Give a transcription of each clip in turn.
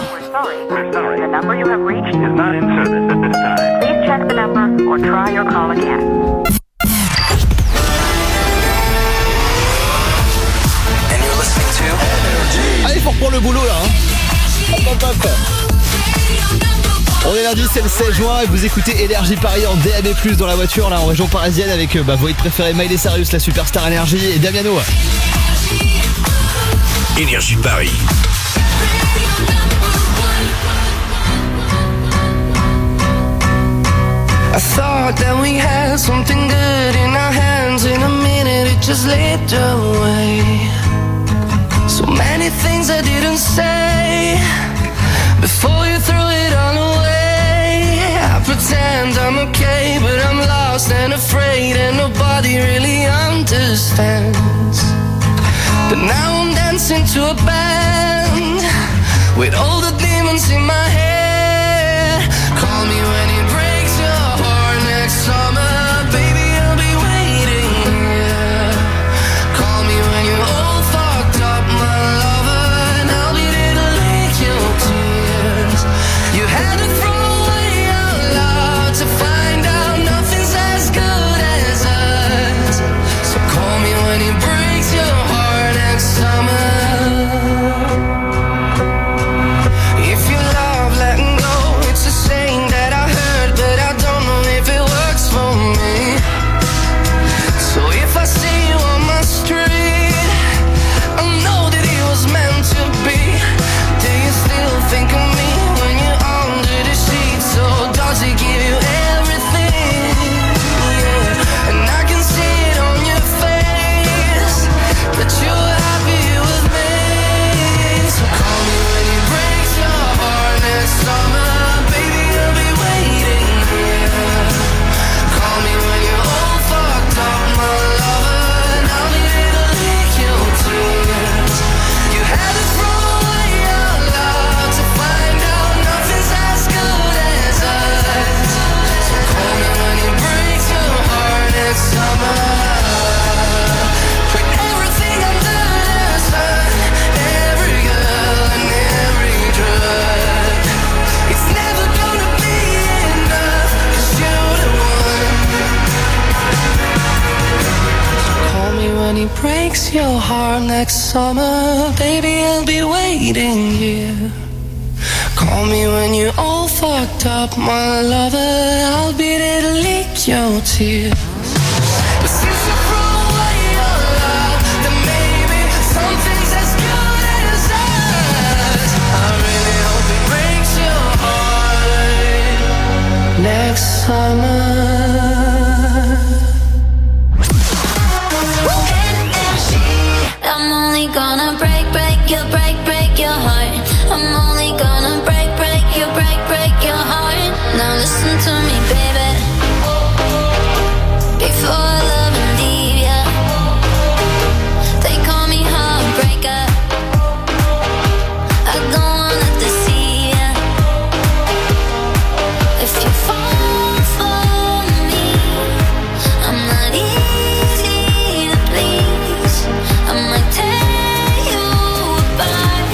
We're sorry. The number you have reached is not in service at this time. Please check the number or try your call again. And you're listening to Energy. Allez, faut reprendre le boulot là. Hop, hop, hop. On est lundi, c'est le 16 juin et vous écoutez Énergie Paris en DAB+, dans la voiture, là en région parisienne avec vos hits préférés, Miley Cyrus, la superstar Énergie et Damiano. Énergie Paris. I thought that we had something good in our hands. In a minute it just slipped away. So many things I didn't say before you threw it all away. I pretend I'm okay, but I'm lost and afraid, and nobody really understands. But now I'm dancing to a band with all the demons in my head. Call me when it breaks your heart next summer, baby, I'll be waiting here. Call me when you're all fucked up, my lover, and I'll be there to lick your tears. You had to throw away our love to find out nothing's as good as us. So call me when it breaks your heart next summer. If you love letting go, it's a saying that I heard, but I don't know if it works for me. So if I see you on my street, I know that it was meant to be. Do you still think of me when you're under the sheets? So does it give you everything? Yeah, and I can see it on your face that you're happy with me. So call me when it breaks your heart next summer, baby, I'll be waiting here. Call me when you're all fucked up, my lover, and I'll be there to lick your tears. You had to throw away your love to find out nothing's as good as us. So call me when it breaks your heart next summer. Put everything under the sun, every girl and every drug. It's never gonna be enough, 'cause you're the one. So call me when it breaks your heart next summer, baby, I'll be waiting here. Call me when you're all fucked up, my lover, I'll be there to lick your tears. But since you threw away your love, then maybe something's as good as us. I really hope it breaks your heart next summer. I'm only gonna break your heart. I'm only gonna break your heart. Now listen to me, baby. Before I love and leave ya, they call me heartbreaker. I don't wanna deceive ya. If you fall for me, I'm not easy to please. I might tear you apart.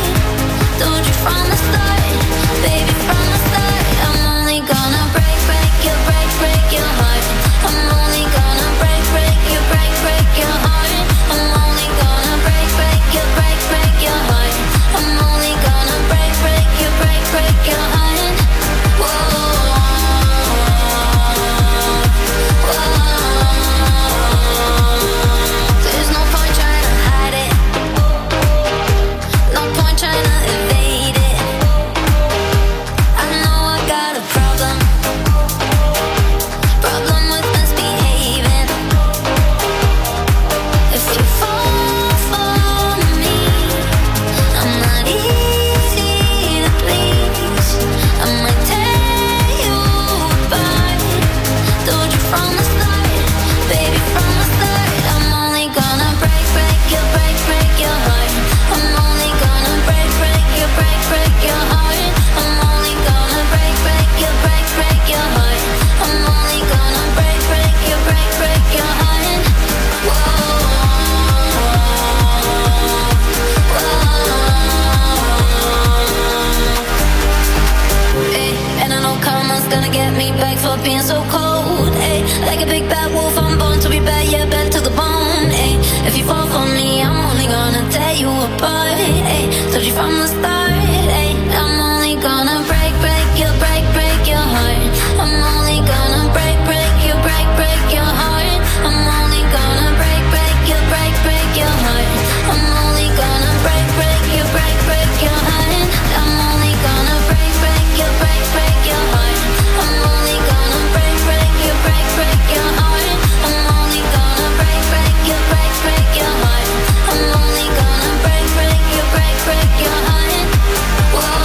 for being so cold, ayy. Like a big bad wolf, I'm born to be bad, yeah, bad to the bone, ayy. If you fall for me, I'm only gonna tear you apart, ayy. Told you from the start, ayy. I'm only gonna break your heart. I'm only gonna break your heart. I'm only gonna break your heart. I'm only gonna break your heart. I'm only gonna break your heart. I'm only gonna break your heart. I'm only gonna break your heart. I'm only gonna break your heart. Whoa.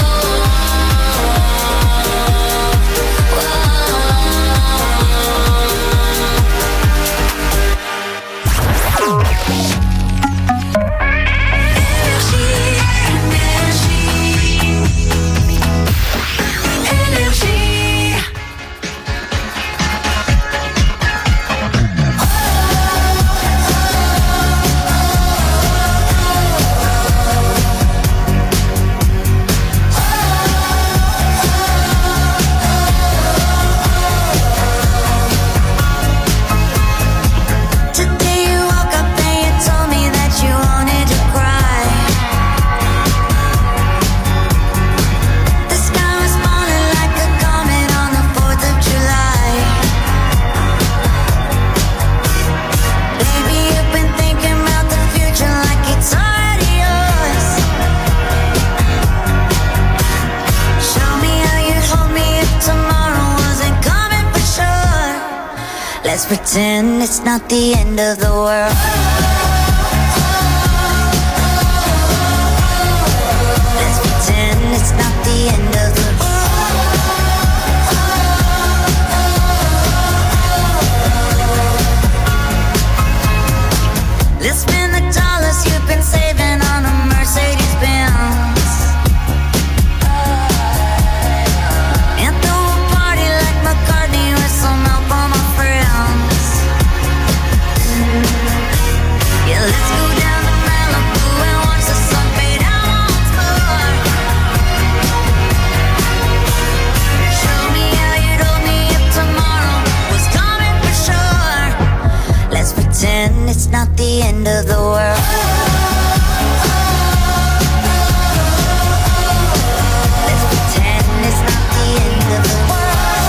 Let's pretend it's not the end of the world. Let's pretend it's not the end of the world. Let's spend the dollars you've been saving on a Mercedes-Benz. And throw a party like McCartney with some help from my friends. Yeah, let's go down to Malibu and watch the sun fade out once more. Show me how you'd hold me if tomorrow was coming for sure. Let's pretend it's not the end of the world. Let's pretend it's not the end of the world.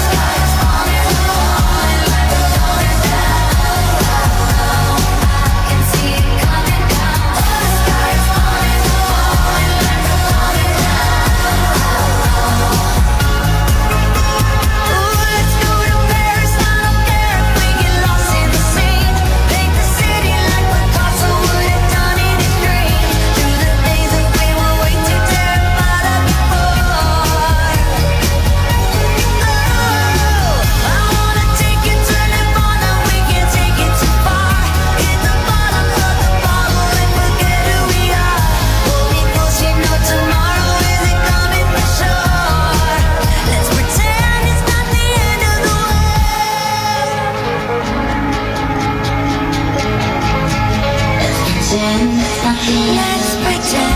Let's pretend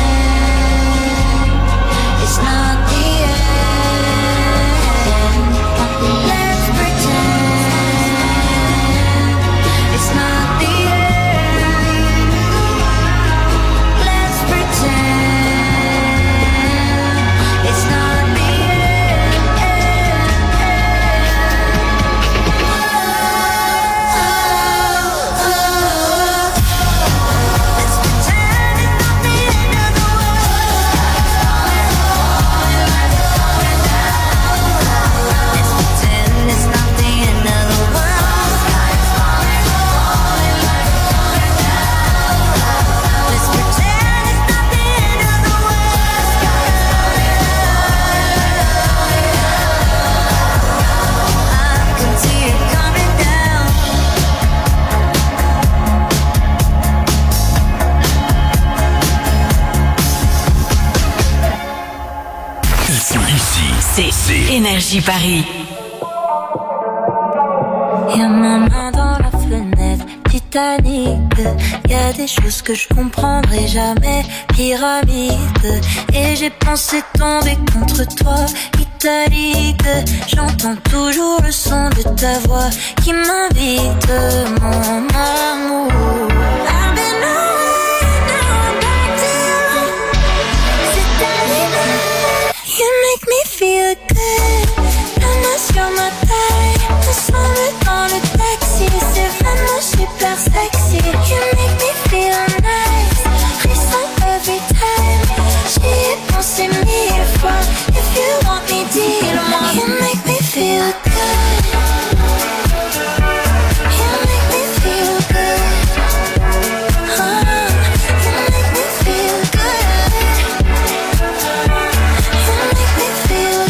it's not the end. Let's pretend it's not the end. Let's pretend it's not the C'est Énergie Paris. Y'a ma main dans la fenêtre, Titanic. Y'a des choses que je comprendrai jamais, pyramide. Et j'ai pensé tomber contre toi, métallique. J'entends toujours le son de ta voix qui m'invite, mon amour. I've been away, now I'm back to you. C'est arrivé. You make me feel good. La main sur ma taille, ensemble dans le taxi. C'est vraiment super sexy. You make me feel nice. Frisson every time. J'y ai pensé 1000 fois. If you want me, dis-le-moi. You make me feel good. You make me feel good. You make me feel good. You make me feel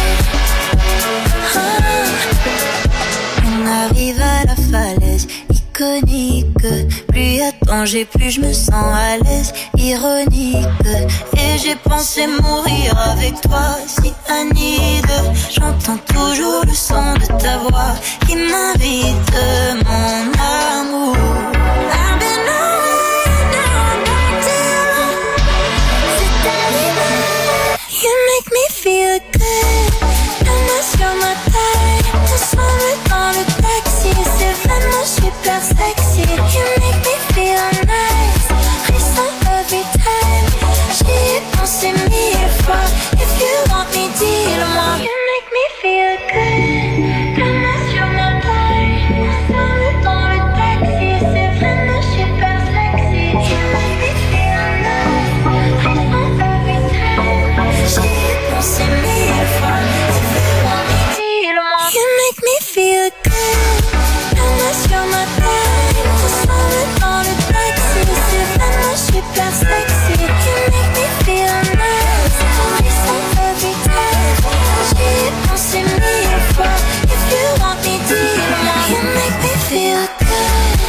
good. On arrive à la falaise iconique. Plus y a danger, plus je me sens à l'aise. Ironique. Et j'ai pensé mourir avec toi, si Anide. J'entends toujours le son de ta voix qui m'invite, mon amour. I've been away, now I'm back to you. C'est arrivé. You make me feel good. La main sur ma taille, ensemble dans le taxi. C'est vraiment super sexy. You make me feel nice. Frisson every time. J'y ai pensé 1000 fois. If you want me, dis-le-moi. You make me feel good. La main sur ma taille, ensemble dans le taxi. C'est vraiment super sexy. You make me feel nice. Frisson every time. J'y ai pensé 1000 fois. If you want me, dis-le-moi. You make me feel good. La main sur ma taille, ensemble dans le taxi. C'est vraiment super sexy. You make me feel nice. Frisson every time. J'y ai pensé 1000 fois. If you want me, dis-le-moi. You make me feel good.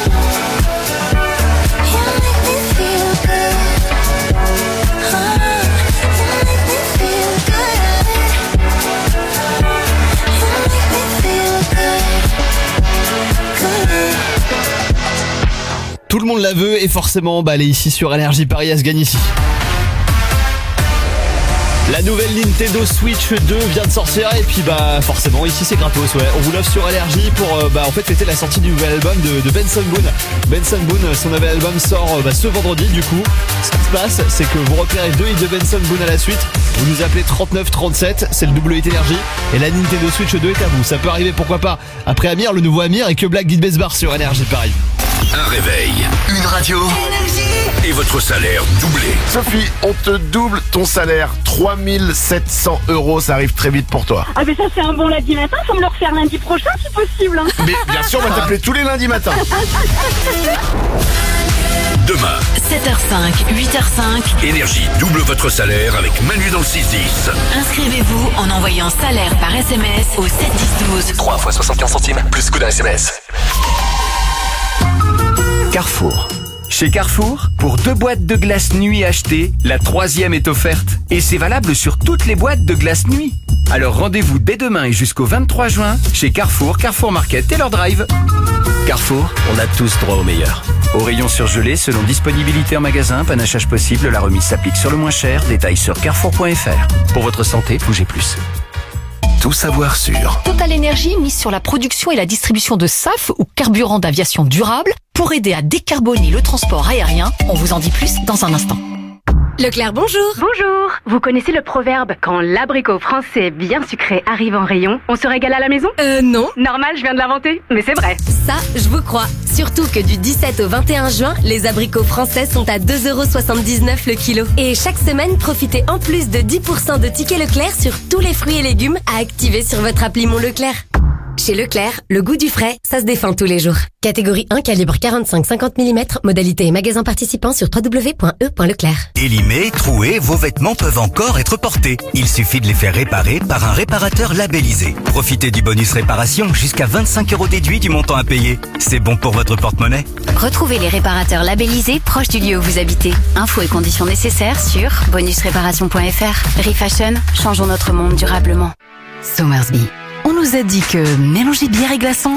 You make me feel good. You make me feel good. You make me feel good. Tout le monde la veut et forcément, elle est ici sur Énergie Paris, elle se gagne ici. La nouvelle Nintendo Switch 2 vient de sortir et puis forcément ici c'est gratos, ouais. On vous l'offre sur Énergie pour en fait fêter la sortie du nouvel album de Benson Boone. Benson Boone, son nouvel album sort ce vendredi du coup. Ce qui se passe, c'est que vous repérez 2 hits de Benson Boone à la suite. Vous nous appelez 3937, c'est le double hit Énergie et la Nintendo Switch 2 est à vous. Ça peut arriver pourquoi pas après Amir, le nouveau Amir et que Black Guide Besbar sur Énergie Paris. Un réveil, une radio et votre salaire doublé. Sophie, on te double ton salaire, 3700 €, ça arrive très vite pour toi. Ah mais ça c'est un bon lundi matin, faut me le refaire lundi prochain si possible. Hein. Mais bien sûr, on va t'appeler tous les lundis matins. Demain, 7h05, 8h05. Énergie double votre salaire avec Manu dans le 6-10. Inscrivez-vous en envoyant salaire par SMS au 7-10-12. 3 fois 75 centimes, plus coût d'un SMS. Carrefour. Chez Carrefour, pour 2 boîtes de glace nuit achetées, la 3e est offerte. Et c'est valable sur toutes les boîtes de glace nuit. Alors rendez-vous dès demain et jusqu'au 23 juin chez Carrefour, Carrefour Market et leur drive. Carrefour, on a tous droit au meilleur. Au rayon surgelé, selon disponibilité en magasin, panachage possible, la remise s'applique sur le moins cher. Détails sur carrefour.fr. Pour votre santé, bougez plus. Tout savoir sur Total Energy mise sur la production et la distribution de SAF ou carburant d'aviation durable pour aider à décarboner le transport aérien. On vous en dit plus dans un instant. Leclerc, bonjour. Bonjour. Vous connaissez le proverbe « Quand l'abricot français bien sucré arrive en rayon, on se régale à la maison » Non. Normal, je viens de l'inventer, mais c'est vrai. Ça, je vous crois. Surtout que du 17 au 21 juin, les abricots français sont à 2,79 € le kilo. Et chaque semaine, profitez en plus de 10% de tickets Leclerc sur tous les fruits et légumes à activer sur votre appli Mon Leclerc. Chez Leclerc, le goût du frais, ça se défend tous les jours. Catégorie 1, calibre 45-50 mm, modalité et magasin participant sur www.e.leclerc. Élimés, troués, vos vêtements peuvent encore être portés. Il suffit de les faire réparer par un réparateur labellisé. Profitez du bonus réparation, jusqu'à 25 € déduit du montant à payer. C'est bon pour votre porte-monnaie. Retrouvez les réparateurs labellisés proches du lieu où vous habitez. Infos et conditions nécessaires sur bonusréparation.fr. Refashion, changeons notre monde durablement. Somersby. On nous a dit que mélanger bière et glaçons,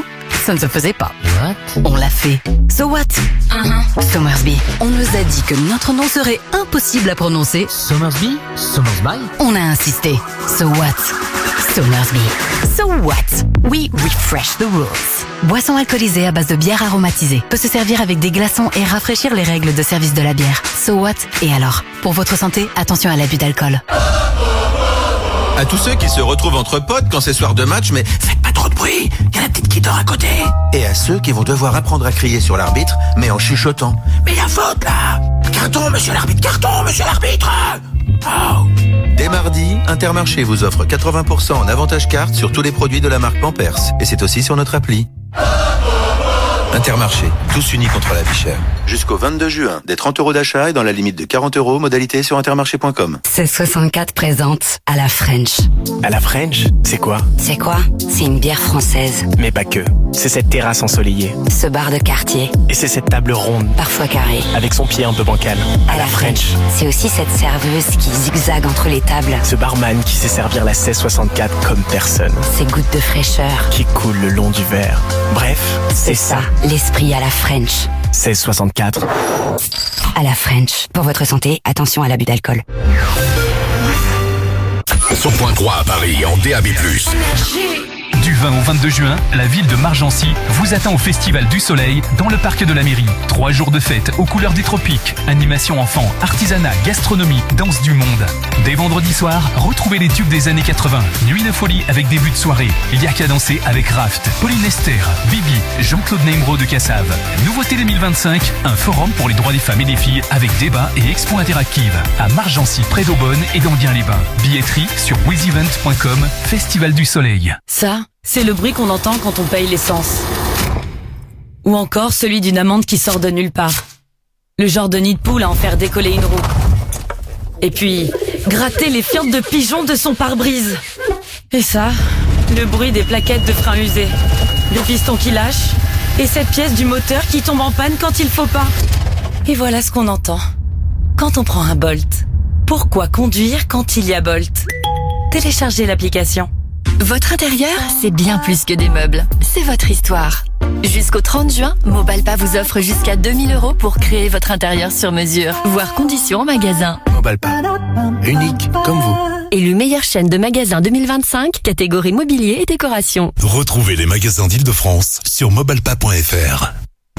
ça ne se faisait pas. On l'a fait. So what? Somersby. On nous a dit que notre nom serait impossible à prononcer. Somersby? Somersby? On a insisté. So what? Somersby. So what? We refresh the rules. Boisson alcoolisée à base de bière aromatisée. Peut se servir avec des glaçons et rafraîchir les règles de service de la bière. So what? Et alors? Pour votre santé, attention à l'abus d'alcool. À tous ceux qui se retrouvent entre potes quand c'est soir de match, mais faites pas trop de bruit, il y a la petite qui dort à côté. Et à ceux qui vont devoir apprendre à crier sur l'arbitre, mais en chuchotant. Mais la faute là! Carton, monsieur l'arbitre, carton, monsieur l'arbitre! Oh. Dès mardi, Intermarché vous offre 80% en avantage carte sur tous les produits de la marque Pampers. Et c'est aussi sur notre appli. Intermarché, tous unis contre la vie chère. Jusqu'au 22 juin, des 30 € d'achat et dans la limite de 40 €, modalité sur intermarché.com. 1664 présente à la French. À la French, c'est quoi? C'est quoi? C'est une bière française. Mais pas que. C'est cette terrasse ensoleillée. Ce bar de quartier. Et c'est cette table ronde. Parfois carrée. Avec son pied un peu bancal. À la French. C'est aussi cette serveuse qui zigzague entre les tables. Ce barman qui sait servir la 1664 comme personne. Ces gouttes de fraîcheur. Qui coulent le long du verre. Bref, c'est ça. L'esprit à la French. 1664. À la French. Pour votre santé, attention à l'abus d'alcool. Son point 3 à Paris en DAB+. Du 20 au 22 juin, la ville de Margency vous attend au Festival du Soleil dans le parc de la mairie. 3 jours de fête aux couleurs des tropiques, animation enfants, artisanat, gastronomie, danse du monde. Dès vendredi soir, retrouvez les tubes des années 80. Nuit de folie avec début de soirée. Il y a qu'à danser avec Raft, Pauline Esther, Bibi, Jean-Claude Neimro de Cassave. Nouveauté 2025, un forum pour les droits des femmes et des filles avec débat et expo interactive. À Margency, près d'Aubonne et d'Enghien-les-Bains. Billetterie sur wizevent.com, Festival du Soleil. Ça, c'est le bruit qu'on entend quand on paye l'essence. Ou encore celui d'une amande qui sort de nulle part. Le genre de nid de poule à en faire décoller une roue. Et puis, gratter les fientes de pigeon de son pare-brise. Et ça, le bruit des plaquettes de frein usées. Le piston qui lâche. Et cette pièce du moteur qui tombe en panne quand il faut pas. Et voilà ce qu'on entend quand on prend un Bolt. Pourquoi conduire quand il y a Bolt? Téléchargez l'application. Votre intérieur, c'est bien plus que des meubles. C'est votre histoire. Jusqu'au 30 juin, Mobalpa vous offre jusqu'à 2000 € pour créer votre intérieur sur mesure. Voir conditions en magasin. Mobalpa. Unique comme vous. Élu meilleure chaîne de magasins 2025, catégorie mobilier et décoration. Retrouvez les magasins d'Île-de-France sur mobalpa.fr.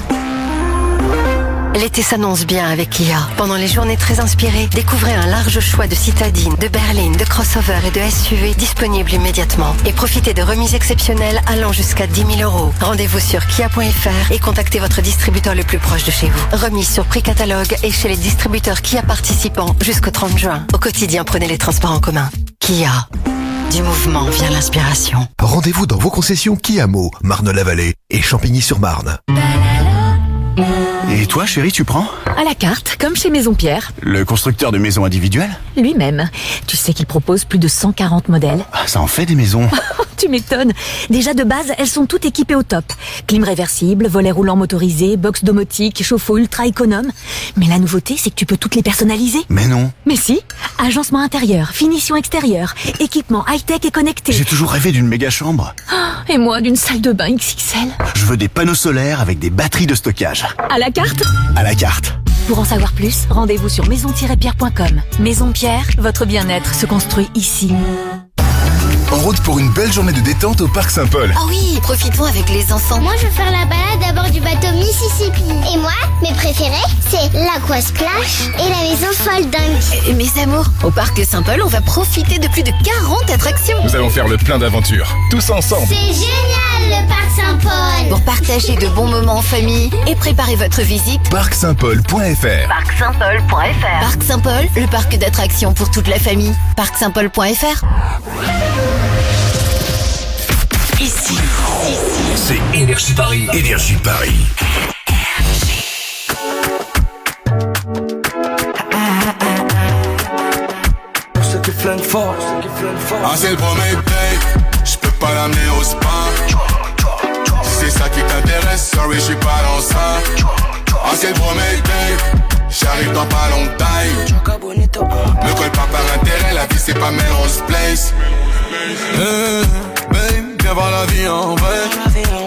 L'été s'annonce bien avec Kia. Pendant les journées très inspirées, découvrez un large choix de citadines, de berlines, de crossovers et de SUV disponibles immédiatement. Et profitez de remises exceptionnelles allant jusqu'à 10 000 €. Rendez-vous sur kia.fr et contactez votre distributeur le plus proche de chez vous. Remise sur prix catalogue et chez les distributeurs Kia participants jusqu'au 30 juin. Au quotidien, prenez les transports en commun. Kia. Du mouvement vient l'inspiration. Rendez-vous dans vos concessions Kia Mo, Marne-la-Vallée et Champigny-sur-Marne. Et toi, chérie, tu prends? À la carte, comme chez Maison Pierre. Le constructeur de maisons individuelles? Lui-même. Tu sais qu'il propose plus de 140 modèles. Ah, ça en fait des maisons. Tu m'étonnes. Déjà de base, elles sont toutes équipées au top. Clim réversible, volet roulant motorisé, box domotique, chauffe-eau ultra économe. Mais la nouveauté, c'est que tu peux toutes les personnaliser. Mais non. Mais si. Agencement intérieur, finition extérieure, équipement high-tech et connecté. J'ai toujours rêvé d'une méga chambre. Et moi, d'une salle de bain XXL. Je veux des panneaux solaires avec des batteries de stockage. À la carte? À la carte. Pour en savoir plus, rendez-vous sur maison-pierre.com. Maison Pierre, votre bien-être se construit ici. En route pour une belle journée de détente au Parc Saint-Paul. Oh oui, profitons avec les enfants. Moi, je veux faire la balade à bord du bateau Mississippi. Et moi, mes préférés, c'est l'Aqua Splash et la maison Fold Dunk. Mes amours, au Parc Saint-Paul, on va profiter de plus de 40 attractions. Nous allons faire le plein d'aventures, tous ensemble. C'est génial, le Parc Saint-Paul. Pour partager de bons moments en famille et préparer votre visite, parcsaintpaul.fr. parcsaintpaul.fr. Parc Saint-Paul, le parc d'attractions pour toute la famille. parcsaintpaul.fr. Ici, c'est Énergie Paris. Énergie Paris. Ah, c'est le premier date, j'peux pas l'amener au spa. Si c'est ça qui t'intéresse, sorry, j'suis pas dans ça. Ah, c'est le premier date, j'arrive dans pas longtemps. Me colle pas par intérêt, la vie c'est pas Melrose Place. Babe, viens voir la vie en vrai.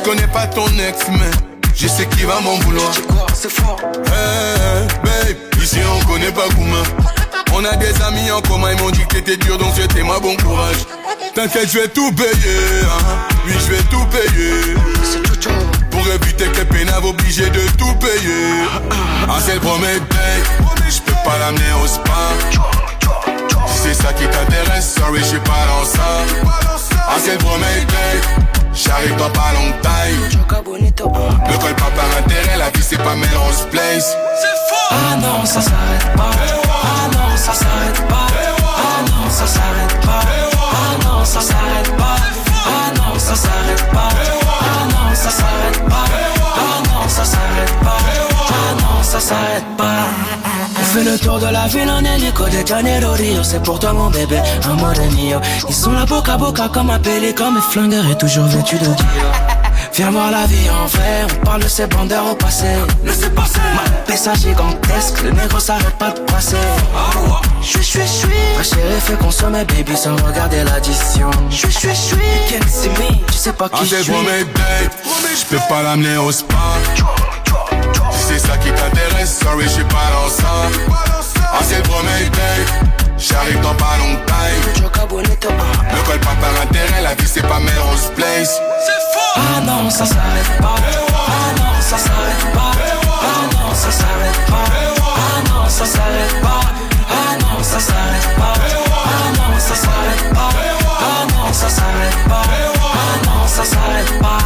connais pas ton ex, mais je sais qu'il va m'en vouloir. C'est fort. Hey, babe, ici on connaît pas Gouma. On a des amis en commun, ils m'ont dit que t'étais dur, donc souhaitez-moi bon courage. T'inquiète, je vais tout payer, hein. Oui, je vais tout payer. Pour éviter que pénave obligé de tout payer. Ah, c'est le premier date, je peux pas l'amener au spa. Si c'est ça qui t'intéresse, sorry, je suis pas dans ça. Ah, c'est le premier date, j'arrive dans pas longtemps. Ne colle pas par intérêt, la vie c'est pas Melrose Place. Ah non, ça s'arrête pas. Ah non, ça s'arrête pas. Ah non, ça s'arrête pas. Ah non, ça s'arrête pas. Ah non, ça s'arrête pas. Ah non, ça s'arrête pas. Ah non, ça s'arrête pas. Ah non, ça s'arrête pas. On fait le tour de la ville en hélico de Janeiro Rio. C'est pour toi mon bébé, amore mio. Ils sont là boca à boca comme appelés comme mes flingueurs et toujours vêtus de Dior. Viens voir la vie en vrai, on parle de ces bandeurs au passé. Laissez passer. Ma pessa gigantesque, le négro s'arrête pas de passer. Chui. Ma chérie fait consommer baby sans regarder l'addition. Chui. Can't see me, tu sais pas qui je suis. Je peux pas l'amener au spa. Si c'est ça qui t'intéresse, sorry, je suis pas dans ça. Ah, c'est le premier date, j'arrive dans pas longtemps. Ne colle pas par intérêt, la vie c'est pas Melrose Place. Ah non, ça s'arrête pas. Ah non, ça s'arrête pas. Ah non, ça s'arrête pas. Ah non, ça s'arrête pas. Ah non, ça s'arrête pas. Ah non, ça s'arrête pas. Ah non, ça s'arrête pas. Ah non, ça s'arrête pas.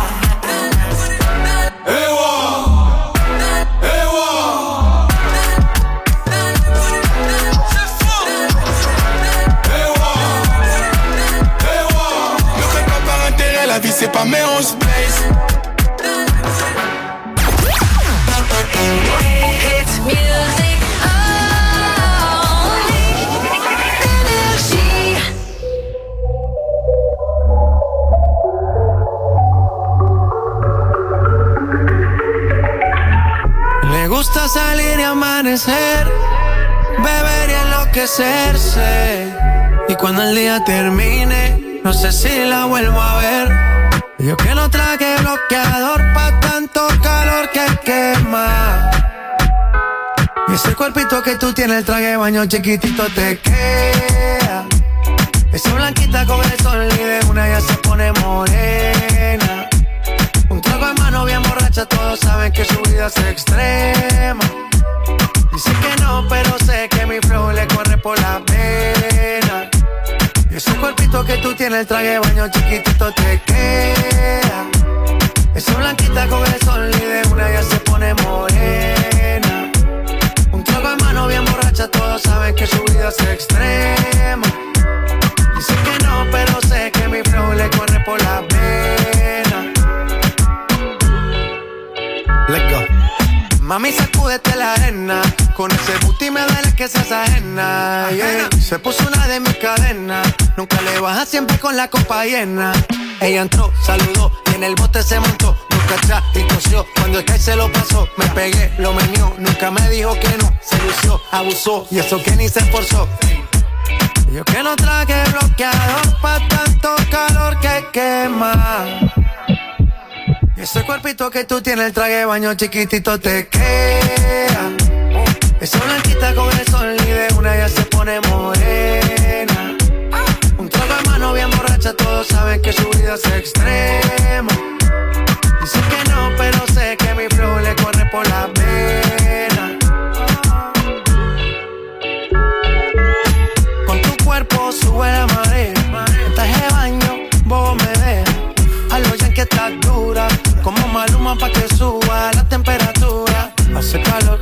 La vie c'est pas Melrose Place. It's music only. Energy. Le gusta salir y amanecer, beber y enloquecerse. Y cuando el día termine, no sé si la vuelvo a ver. Yo que no traje bloqueador pa' tanto calor que quema. Y ese cuerpito que tú tienes, el traje de baño chiquitito te queda. Esa blanquita con el sol y de una ya se pone morena. Un trago en mano bien borracha, todos saben que su vida es extrema. Dice que no, pero sé que mi flow le corre por la pena. Y ese cuerpito que tú tienes, el traje de baño chiquitito te queda. Esa blanquita con el sol y de una ya se pone morena. Un trago en mano bien borracha, todos saben que su vida es extrema. Dice que no, pero sé que mi flow le corre por la pena. Let's go. Mami, sacúdete la arena. Con ese booty me duele que seas ajena, yeah. Se puso una de mis cadenas. Nunca le baja, siempre con la copa llena. Ella entró, saludó y en el bote se montó. Nunca atrás y tosió. Cuando el que se lo pasó, me pegué, lo menió. Nunca me dijo que no, se lució, abusó. Y eso que ni se esforzó. Yo que no traje bloqueador pa' tanto calor que quema. Y ese cuerpito que tú tienes, el traje de baño chiquitito te queda. Esa blanquita con el sol y de una ya se pone morena. Un trago de mano bien borracha, todos saben que su vida es extrema. Dice que no, pero sé que mi flow le corre por la pena. Con tu cuerpo sube la marea. En traje de baño, vos me ves. A lo ya que estás dura, como Maluma pa' que suba la temperatura. Hace calor,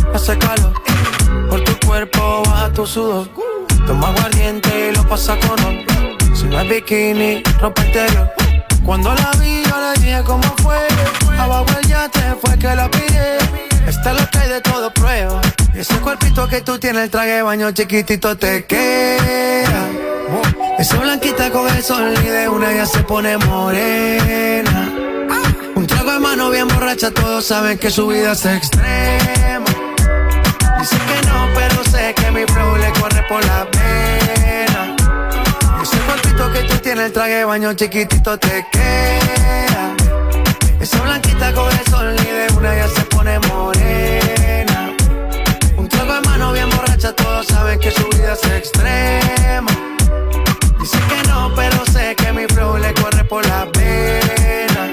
por tu cuerpo baja tu sudor. Toma aguardiente y lo pasa con ron. Si no es bikini, ropa interior. Cuando la vi yo le dije cómo fue. Abajo el yate fue que la pillé. Esta es lo que hay de todo prueba. Y ese cuerpito que tú tienes, el traje de baño chiquitito te queda. Esa blanquita con el sol y de una ya se pone morena. Un trago de mano bien borracha, todos saben que su vida es extrema. Dice que no, pero sé que mi flow le corre por la pena. Ese cuerpito que tú tienes, el traje de baño chiquitito te queda. Esa blanquita coge el sol y de una ya se pone morena. Un trago de mano bien borracha, todos saben que su vida es extrema. Dice que no, pero sé que mi flow le corre por la vena.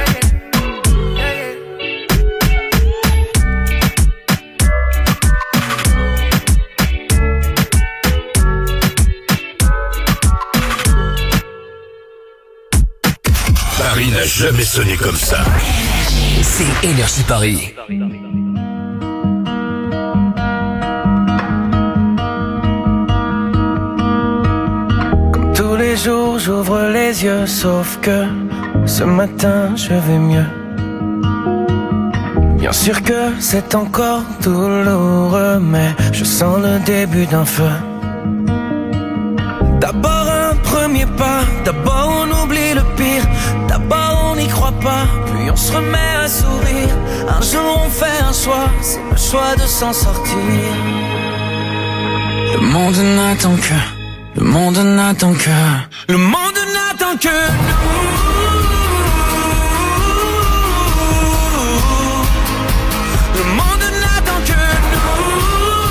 Paris n'a jamais sonné comme ça. C'est Énergie Paris. Comme tous les jours, j'ouvre les yeux, sauf que ce matin, je vais mieux. Bien sûr que c'est encore douloureux, mais je sens le début d'un feu. D'abord un premier pas, d'abord on oublie le pire, d'abord on n'y croit pas, puis on se remet à sourire. Un jour on fait un choix, c'est le choix de s'en sortir. Le monde n'attend que, le monde n'attend que, le monde n'attend que nous. Le monde n'attend que nous.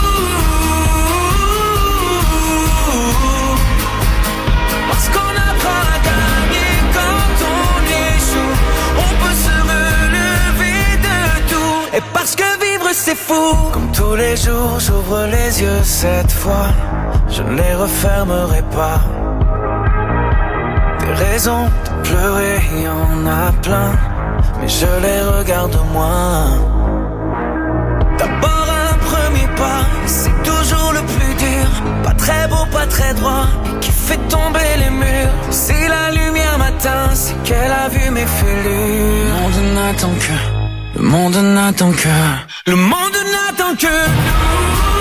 Parce qu'on apprend à gagner quand on échoue. On peut se relever de tout. Et parce que vivre c'est fou. Comme tous les jours j'ouvre les yeux cette fois. Je ne les refermerai pas. Des raisons de pleurer, il y en a plein, mais je les regarde moins. D'abord un premier pas, c'est toujours le plus dur. Pas très beau, pas très droit, et qui fait tomber les murs. Si la lumière m'atteint, c'est qu'elle a vu mes fêlures. Le monde n'attend que, le monde n'attend que, le monde n'attend que nous.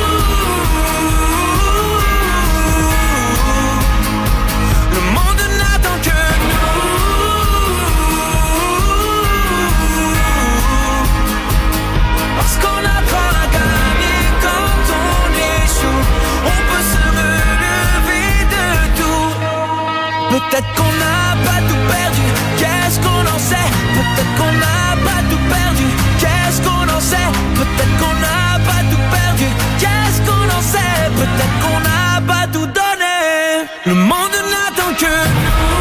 Le monde n'attend que nous. Parce qu'on apprend à gagner quand on échoue. On peut se relever de tout. Peut-être qu'on n'a pas tout perdu, qu'est-ce qu'on en sait? Peut-être qu'on n'a pas tout perdu, qu'est-ce qu'on en sait? Peut-être qu'on n'a pas tout perdu, qu'est-ce qu'on en sait? Peut-être qu'on n'a pas tout donné. Le monde n'attend que nous.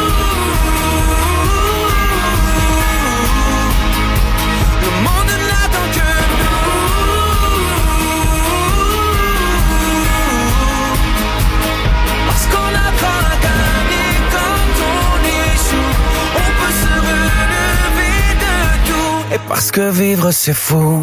Le monde n'attend que nous. Parce qu'on apprend à gagner quand on échoue. On peut se relever de tout. Et parce que vivre c'est fou.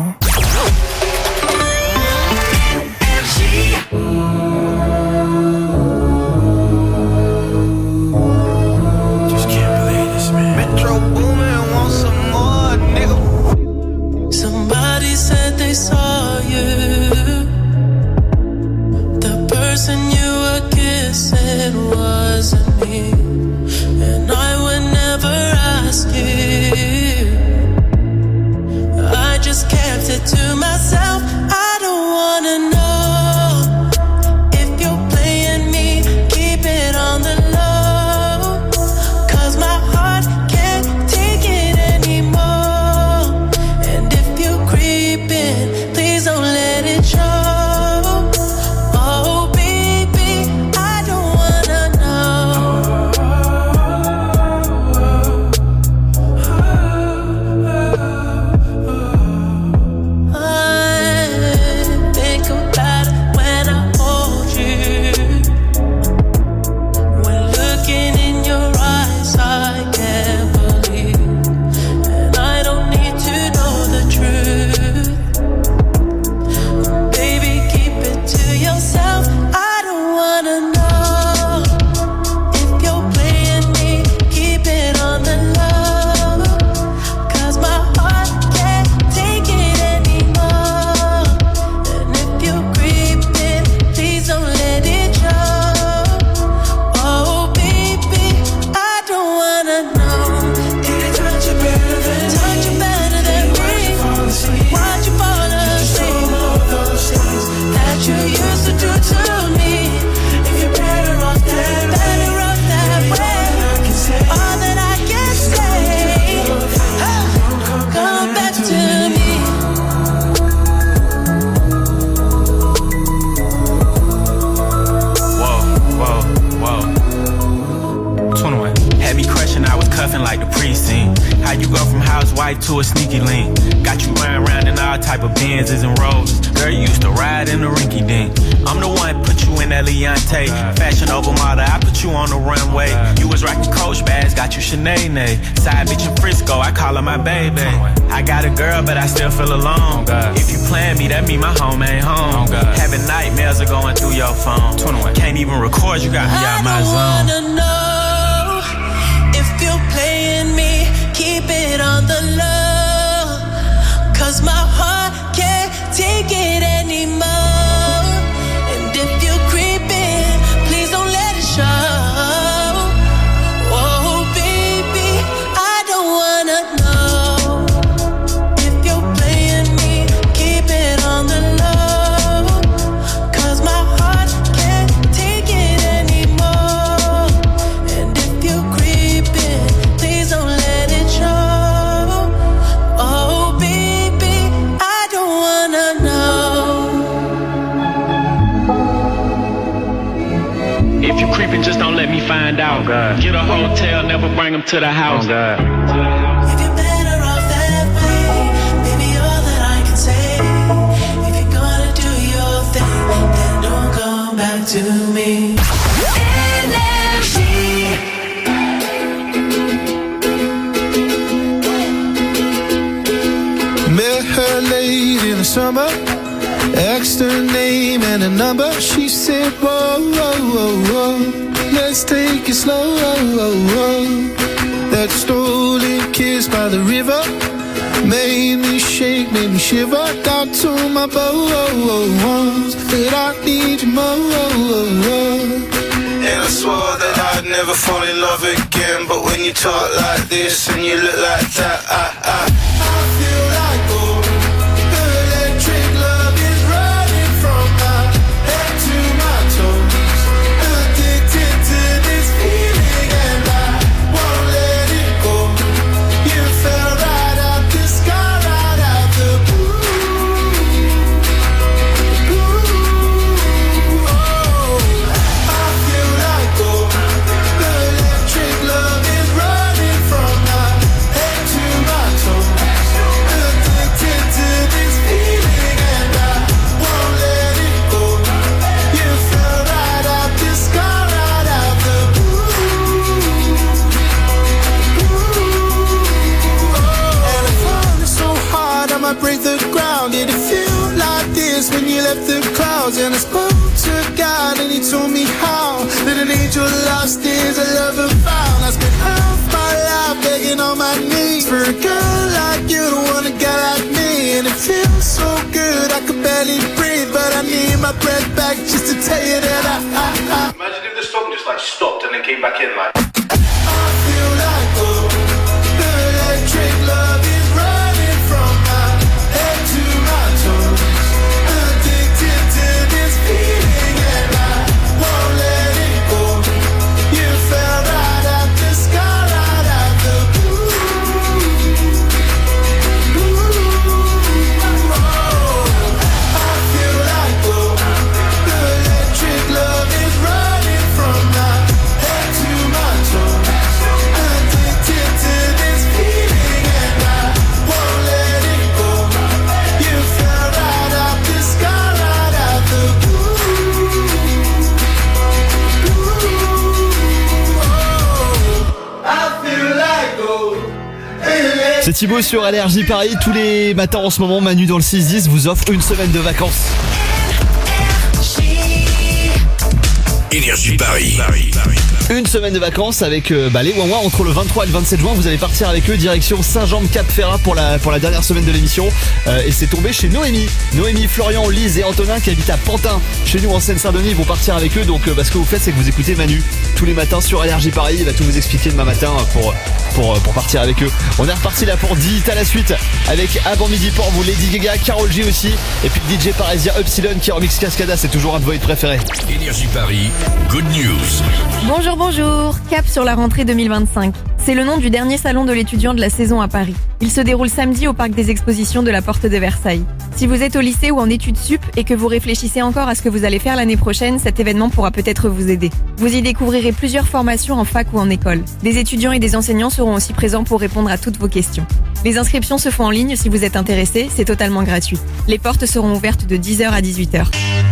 Somebody said they saw you. The person you were kissing wasn't me. And I would never ask you. I just kept it to myself. I don't wanna know if you're playing me. Keep it on the low. 'Cause my heart can't take it anymore. And if you're creeping, please don't let it show. Oh baby, I don't wanna know. How you go from housewife to a sneaky link? Got you riding around in all type of Benzes and Rolls. Girl, you used to ride in the rinky dink. I'm the one put you in that Leontay. Fashion over model, I put you on the runway. You was rocking Coach bags, got you Sinead. Side bitch in Frisco, I call her my baby. I got a girl, but I still feel alone. If you plan me, that mean my home ain't home. Having nightmares are going through your phone. Can't even record, you got me out my zone. I wanna know if you're playing me, keep it on the low. 'Cause my heart can't take it anymore. And if you're creeping, please don't let it show. Oh baby, I don't wanna know if you're playing me, keep it on the low. 'Cause my heart can't take it anymore. And if you're creeping, please don't let it show. Oh baby, I don't wanna know. If you creeping, just don't let me find out. Get a hotel, never bring them to the house. If you're better off that way, baby, all that I can say. If you're gonna do your thing, then don't come back to me. Met her late in the summer, asked her name and a number. She said, whoa, whoa, whoa, whoa, let's take it slow. That stolen kiss by the river made me shake, made me shiver. Down to my bones, that I need you more. And I swore that I'd never fall in love again. But when you talk like this and you look like that, I feel like gold. Electric love is running from my head to my toes. Addicted to this feeling and I won't let it go. You fell right out the sky, right out the blue. I feel like gold. Electric love is running from my head to my toes. Addicted to this feeling and I won't let it go. You fell right out the sky, right out the blue. And I found it so hard I might break the ground. Did it feel like this when you left the clouds? And I spoke to God and he told me how that an angel lost is a lover found. I spent half my life begging on my knees for a girl like you to want a guy like me. And it feels so good I could barely breathe, but I need my breath back just to tell you that I Imagine if the song just like stopped and then came back in like. I feel like gold. Electric love is running from my head to my toes. Addicted to this feeling and I won't let it go. You fell right out the sky, right out the blue. I feel like gold. Electric love is running from my head to my toes. Addicted to this feeling and I won't let it go. You fell right out the sky, right out the blue. I feel like gold. C'est Thibaut sur Allergie Paris. Tous les matins en ce moment, Manu dans le 6-10 vous offre une semaine de vacances. Énergie Paris. Une semaine de vacances avec les Ouin-Ouin entre le 23 et le 27 juin. Vous allez partir avec eux direction Saint-Jean-de-Cap-Ferrat pour la dernière semaine de l'émission. Et c'est tombé chez Noémie, Florian, Lise et Antonin qui habitent à Pantin. Chez nous en Seine-Saint-Denis, ils vont partir avec eux. Donc ce que vous faites, c'est que vous écoutez Manu tous les matins sur Allergie Paris. Il va tout vous expliquer demain matin pour partir avec eux. On est reparti là pour Dit à la suite avec Avant Midi pour vous, Lady Gaga, Karol G aussi. Et puis DJ Parisien Upsilon qui remix Cascada, c'est toujours un de vos hits préférés. Énergie Paris, good news. Bonjour, cap sur la rentrée 2025. C'est le nom du dernier salon de l'étudiant de la saison à Paris. Il se déroule samedi au parc des expositions de la Porte de Versailles. Si vous êtes au lycée ou en études sup et que vous réfléchissez encore à ce que vous allez faire l'année prochaine, cet événement pourra peut-être vous aider. Vous y découvrirez plusieurs formations en fac ou en école. Des étudiants et des enseignants seront aussi présents pour répondre à toutes vos questions. Les inscriptions se font en ligne si vous êtes intéressé, c'est totalement gratuit. Les portes seront ouvertes de 10h à 18h.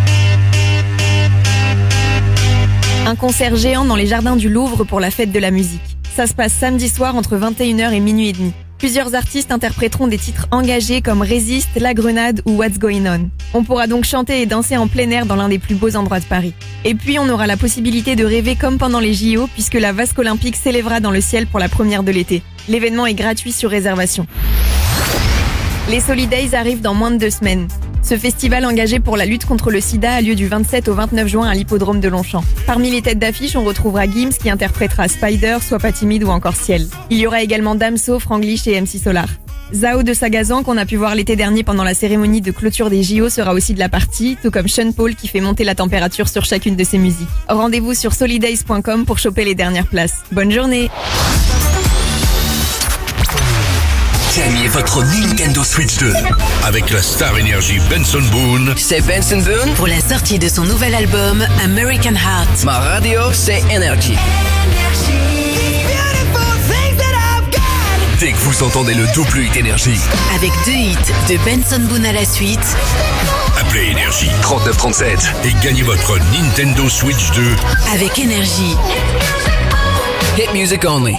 Un concert géant dans les jardins du Louvre pour la fête de la musique. Ça se passe samedi soir entre 21h et minuit et demi. Plusieurs artistes interpréteront des titres engagés comme Résiste, La Grenade ou What's Going On. On pourra donc chanter et danser en plein air dans l'un des plus beaux endroits de Paris. Et puis on aura la possibilité de rêver comme pendant les JO puisque la vasque olympique s'élèvera dans le ciel pour la première de l'été. L'événement est gratuit sur réservation. Les Solidays arrivent dans moins de 2 semaines. Ce festival engagé pour la lutte contre le sida a lieu du 27 au 29 juin à l'hippodrome de Longchamp. Parmi les têtes d'affiche, on retrouvera Gims qui interprétera Spider, Sois pas timide ou encore Ciel. Il y aura également Damso, Franglish et MC Solar. Zao de Sagazan, qu'on a pu voir l'été dernier pendant la cérémonie de clôture des JO, sera aussi de la partie, tout comme Sean Paul qui fait monter la température sur chacune de ses musiques. Rendez-vous sur solidays.com pour choper les dernières places. Bonne journée! Gagnez votre Nintendo Switch 2 avec la Star Energy Benson Boone. C'est Benson Boone pour la sortie de son nouvel album American Heart. Ma radio, c'est Energy. Dès que vous entendez le double hit Énergie. Avec 2 hits de Benson Boone à la suite. Appelez Énergie 3937 et gagnez votre Nintendo Switch 2 avec Énergie. Hit music only.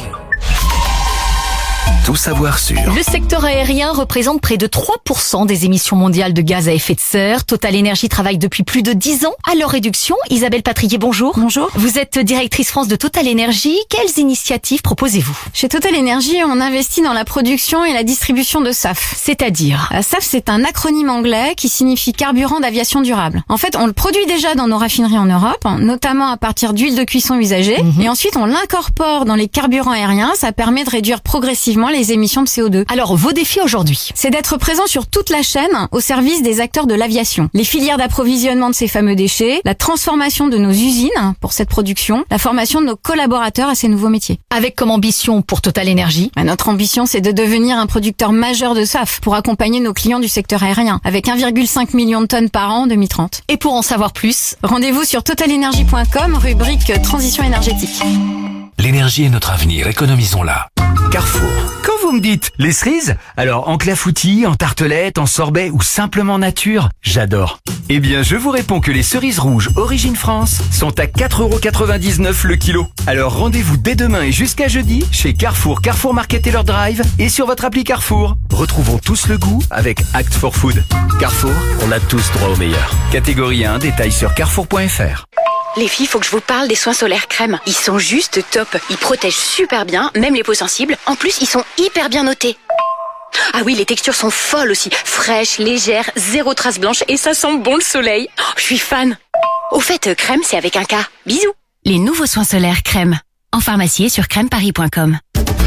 Tout savoir sur. Le secteur aérien représente près de 3% des émissions mondiales de gaz à effet de serre. Total Energy travaille depuis plus de 10 ans à leur réduction. Isabelle Patrier, bonjour. Bonjour. Vous êtes directrice France de Total Energy. Quelles initiatives proposez-vous? Chez Total Energy, on investit dans la production et la distribution de SAF. C'est-à-dire? SAF, c'est un acronyme anglais qui signifie carburant d'aviation durable. En fait, on le produit déjà dans nos raffineries en Europe, notamment à partir d'huile de cuisson usagée. Et ensuite, on l'incorpore dans les carburants aériens. Ça permet de réduire progressivement les émissions de CO2. Alors, vos défis aujourd'hui? C'est d'être présent sur toute la chaîne au service des acteurs de l'aviation. Les filières d'approvisionnement de ces fameux déchets, la transformation de nos usines pour cette production, la formation de nos collaborateurs à ces nouveaux métiers. Avec comme ambition pour Total Energy? Notre ambition, c'est de devenir un producteur majeur de SAF pour accompagner nos clients du secteur aérien avec 1,5 million de tonnes par an en 2030. Et pour en savoir plus, rendez-vous sur totalenergy.com, rubrique transition énergétique. L'énergie est notre avenir, économisons-la. Carrefour. Quand vous me dites les cerises, alors en clafoutis, en tartelette, en sorbet ou simplement nature, j'adore. Eh bien, je vous réponds que les cerises rouges Origine France sont à 4,99€ le kilo. Alors rendez-vous dès demain et jusqu'à jeudi chez Carrefour, Carrefour Market et leur drive et sur votre appli Carrefour. Retrouvons tous le goût avec Act for Food. Carrefour, on a tous droit au meilleur. Catégorie 1, détail sur carrefour.fr. Les filles, faut que je vous parle des soins solaires crème. Ils sont juste top. Ils protègent super bien, même les peaux sensibles. En plus, ils sont hyper bien notés. Ah oui, les textures sont folles aussi. Fraîches, légères, 0 trace blanche et ça sent bon le soleil. Oh, je suis fan. Au fait, crème, c'est avec un K. Bisous. Les nouveaux soins solaires crème. En pharmacie et sur crèmeparis.com.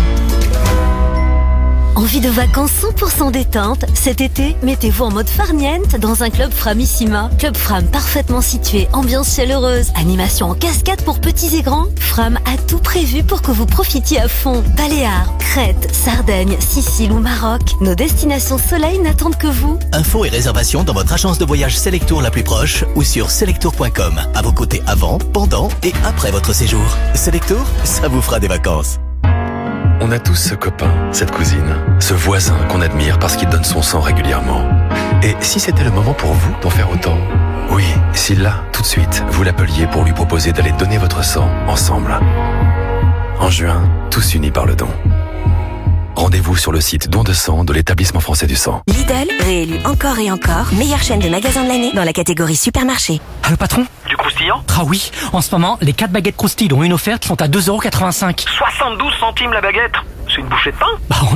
Envie de vacances 100% détente? Cet été, mettez-vous en mode farniente dans un club Framissima. Club Fram parfaitement situé, ambiance chaleureuse, animation en cascade pour petits et grands. Fram a tout prévu pour que vous profitiez à fond. Baléares, Crète, Sardaigne, Sicile ou Maroc, nos destinations soleil n'attendent que vous. Infos et réservations dans votre agence de voyage Selectour la plus proche ou sur selectour.com. À vos côtés avant, pendant et après votre séjour. Selectour, ça vous fera des vacances. On a tous ce copain, cette cousine, ce voisin qu'on admire parce qu'il donne son sang régulièrement. Et si c'était le moment pour vous d'en faire autant? Oui, si là, tout de suite, vous l'appeliez pour lui proposer d'aller donner votre sang ensemble. En juin, tous unis par le don. Rendez-vous sur le site don de sang de l'Établissement français du sang. Lidl, réélu encore et encore, meilleure chaîne de magasins de l'année dans la catégorie supermarché. Allô patron? Du croustillant? Ah oui, en ce moment, les 4 baguettes croustilles dont une offerte sont à 2,85€. 72 centimes la baguette? C'est une bouchée de pain? Bah on est mal.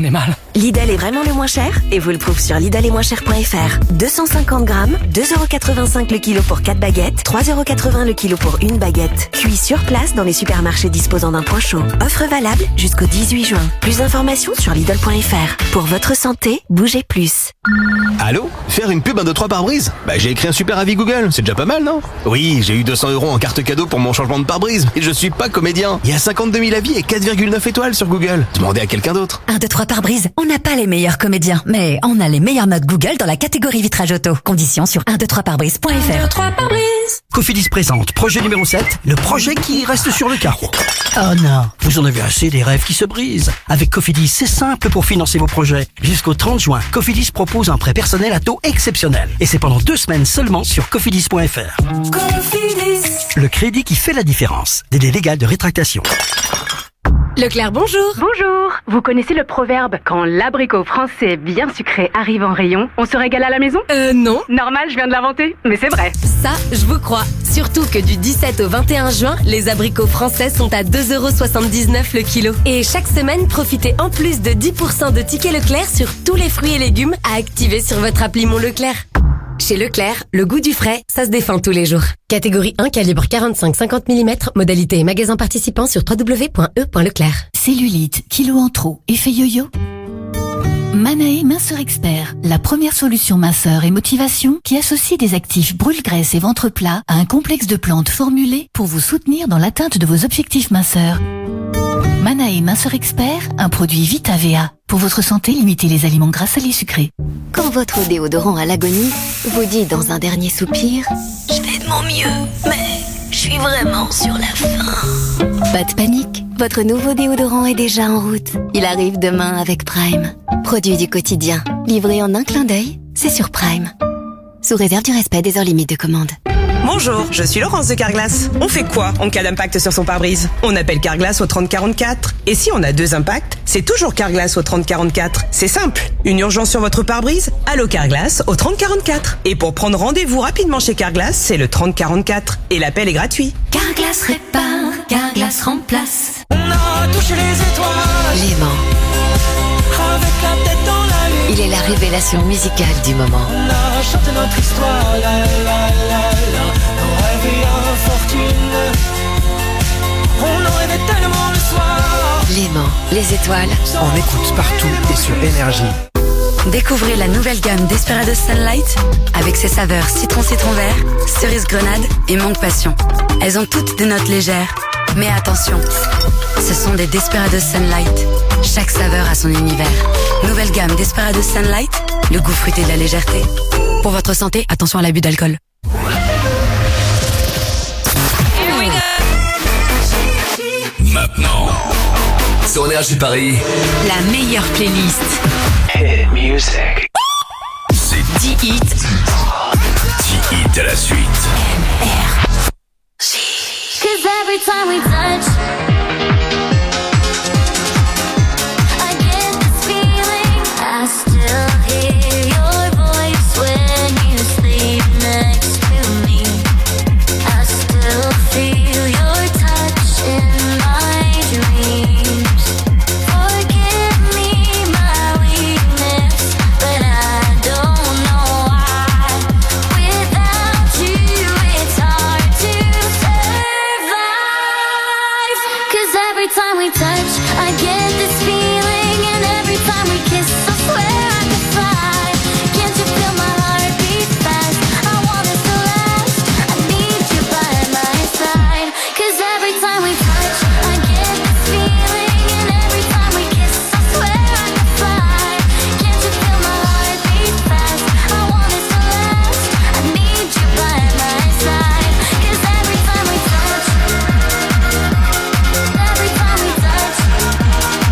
Lidl est vraiment le moins cher et vous le prouve sur lidlesetmoincher.fr. 250 grammes, 2,85€ le kilo pour 4 baguettes, 3,80€ le kilo pour une baguette. Cuit sur place dans les supermarchés disposant d'un point chaud. Offre valable jusqu'au 18 juin. Plus d'informations sur lidl.fr. Pour votre santé, bougez plus. Allô? Faire une pub 1, 2, 3 pare-brise? J'ai écrit un super avis Google, c'est déjà pas mal, non? Oui, j'ai eu 200€ en carte cadeau pour mon changement de pare-brise. Et je suis pas comédien. Il y a 52 000 avis et 4,9 étoiles sur Google. Demandez à quelqu'un d'autre. 1, 2, 3 pare-brise. On n'a pas les meilleurs comédiens, mais on a les meilleures notes Google dans la catégorie vitrage auto. Conditions sur 123pare-brise.fr. 3 pare-brise. Cofidis présente projet numéro 7, le projet qui reste sur le carreau. Oh non, vous en avez assez des rêves qui se brisent. Avec Cofidis, c'est simple pour financer vos projets. Jusqu'au 30 juin, Cofidis propose un prêt personnel à taux exceptionnel. Et c'est pendant 2 semaines seulement sur cofidis.fr. Cofidis. Le crédit qui fait la différence. Délai légal de rétractation. Leclerc, bonjour. Bonjour. Vous connaissez le proverbe « Quand l'abricot français bien sucré arrive en rayon, on se régale à la maison » Non. Normal, je viens de l'inventer, mais c'est vrai. Ça, je vous crois. Surtout que du 17 au 21 juin, les abricots français sont à 2,79€ le kilo. Et chaque semaine, profitez en plus de 10% de tickets Leclerc sur tous les fruits et légumes à activer sur votre appli Mon Leclerc. Chez Leclerc, le goût du frais, ça se défend tous les jours. Catégorie 1, calibre 45-50 mm, modalité et magasin participant sur www.e.leclerc. Cellulite, kilo en trop, effet yo-yo. Manae Minceur Expert, la première solution minceur et motivation qui associe des actifs brûle-graisse et ventre plat à un complexe de plantes formulées pour vous soutenir dans l'atteinte de vos objectifs minceurs. Manae Minceur Expert, un produit Vita-VA. Pour votre santé, limitez les aliments gras, salés, sucrés. Quand votre déodorant à l'agonie vous dit dans un dernier soupir « Je fais de mon mieux, mais je suis vraiment sur la fin », pas de panique, votre nouveau déodorant est déjà en route. Il arrive demain avec Prime. Produit du quotidien, livré en un clin d'œil, c'est sur Prime. Sous réserve du respect des heures limites de commande. Bonjour, je suis Laurence de Carglass. On fait quoi en cas d'impact sur son pare-brise? On appelle Carglass au 3044. Et si on a 2 impacts, c'est toujours Carglass au 3044. C'est simple. Une urgence sur votre pare-brise? Allô Carglass au 3044. Et pour prendre rendez-vous rapidement chez Carglass, c'est le 3044. Et l'appel est gratuit. Carglass répare, Carglass remplace. On a touché les étoiles. Léman. Avec la tête dans la lune. Il est la révélation musicale du moment. On a chanté notre histoire, la la la la. Nos rêves et infortune. On en rêvait tellement le soir. Léman, les étoiles. On écoute partout et sur Énergie. Découvrez la nouvelle gamme Desperados Sunlight avec ses saveurs citron vert, cerise grenade et mangue passion. Elles ont toutes des notes légères. Mais attention, ce sont des Desperados Sunlight. Chaque saveur a son univers. Nouvelle gamme Desperados Sunlight, le goût fruité de la légèreté. Pour votre santé, attention à l'abus d'alcool. Maintenant, sur Énergie Paris, La meilleure playlist. Hit music. C'est 10 hits. 10 hits à la suite. Cause every time we touch, I get this feeling. I still hear your voice when you sleep next to me. I still feel your touch in my dreams. Forgive me my weakness, but I don't know why. Without you, it's hard to survive. 'Cause every time we touch, I get this feeling, and every time we kiss, I swear I could fly. Can't you feel my heart beat fast? I want us to last. I need you by my side. 'Cause every time we touch, I get this feeling, and every time we kiss, I swear I could fly. Can't you feel my heart beat fast? I want us to last. I need you by my side. 'Cause every time we touch, every time we touch,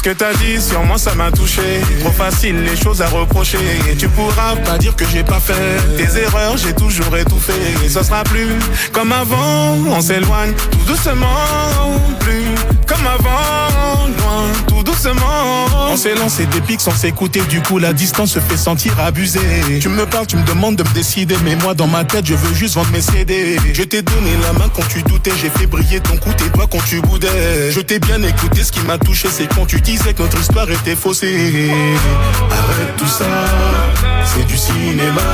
Ce que t'as dit sur moi ça m'a touché. Trop facile les choses à reprocher. Et tu pourras pas dire que j'ai pas fait tes erreurs, j'ai toujours étouffé. Et ça sera plus comme avant. On s'éloigne tout doucement. Plus comme avant, loin, tout doucement. On s'est lancé des pics sans s'écouter. Du coup la distance se fait sentir abusée. Tu me parles, tu me demandes de me décider. Mais moi dans ma tête je veux juste vendre mes CD. Je t'ai donné la main quand tu doutais. J'ai fait briller ton cou, tes doigts quand tu boudais. Je t'ai bien écouté, ce qui m'a touché c'est quand tu disais que notre histoire était faussée. Arrête tout ça, c'est du cinéma.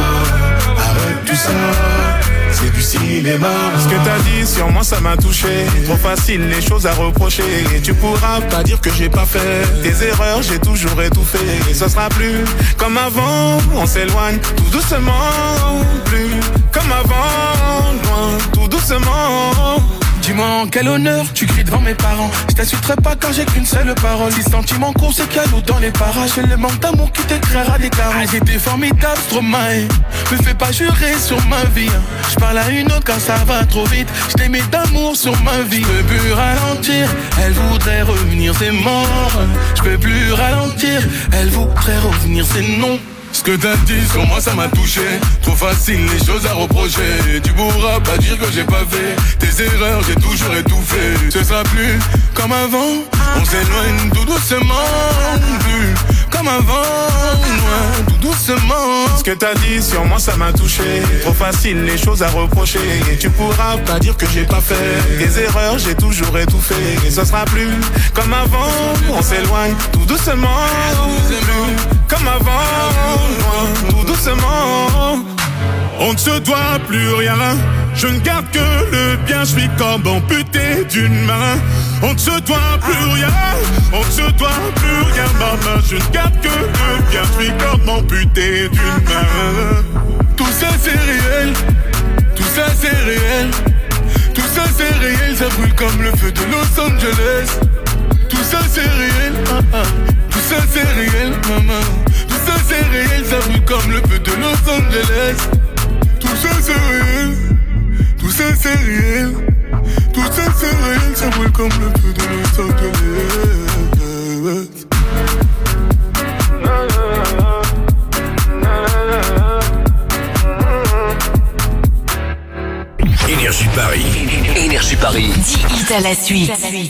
Arrête tout ça, c'est du cinéma. Ce que t'as dit sur moi ça m'a touché. Trop facile les choses à reprocher. Et tu pourras pas dire que j'ai pas fait tes erreurs, j'ai toujours étouffé. Et ça sera plus comme avant. On s'éloigne tout doucement. Plus comme avant, loin, tout doucement. Dis-moi en quel honneur tu cries devant mes parents. Je t'insulterai pas car j'ai qu'une seule parole. Si sentiment court c'est cadeau dans les parages. C'est le manque d'amour qui t'éclairera des carreaux. Ah, j'étais formidable Stromae. Me fais pas jurer sur ma vie. Je parle à une autre car ça va trop vite. Je t'aimais d'amour sur ma vie. Je peux plus ralentir, elle voudrait revenir, c'est mort. Je peux plus ralentir, elle voudrait revenir, c'est non. Ce que t'as dit sur moi ça m'a touché. Trop facile les choses à reprocher. Tu pourras pas dire que j'ai pas fait tes erreurs, j'ai toujours étouffé. Ce sera plus comme avant. On s'éloigne tout doucement. Plus comme avant, loin, tout doucement. Ce que t'as dit sur moi ça m'a touché. Trop facile les choses à reprocher. Et tu pourras pas dire que j'ai pas fait tes erreurs, j'ai toujours étouffé. Et ce sera plus comme avant. On s'éloigne tout doucement. Plus comme avant, loin, tout doucement. On ne se doit plus rien. Je ne garde que le bien. Je suis comme amputé d'une main. On ne se doit plus rien. On ne se doit plus rien, maman. Je ne garde que le bien. Je suis comme amputé d'une main. Tout ça c'est réel. Tout ça c'est réel. Tout ça c'est réel. Ça brûle comme le feu de Los Angeles. Tout ça c'est réel. Tout ça c'est réel, maman. Tout ça c'est réel, ça brûle comme le feu de Los Angeles. Tout ça c'est réel. Tout ça c'est réel. Tout ça c'est réel, ça brûle comme le feu de Los Angeles. Énergie Paris. Énergie Paris. 10 hits à la suite.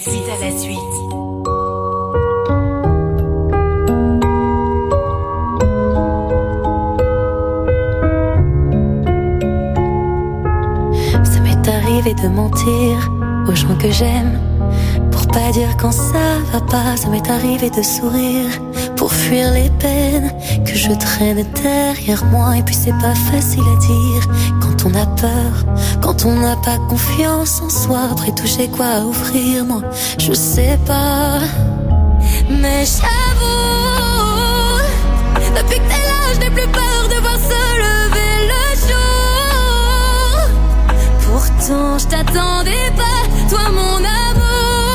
Arriver de mentir aux gens que j'aime pour pas dire quand ça va pas. Ça m'est arrivé de sourire pour fuir les peines que je traîne derrière moi. Et puis c'est pas facile à dire quand on a peur, quand on n'a pas confiance en soi. Après tout j'ai quoi à offrir, moi je sais pas. Mais j'avoue, depuis que t'es là je n'ai plus peur de voir se lever le jour. Pourtant je t'attendais pas, toi mon amour.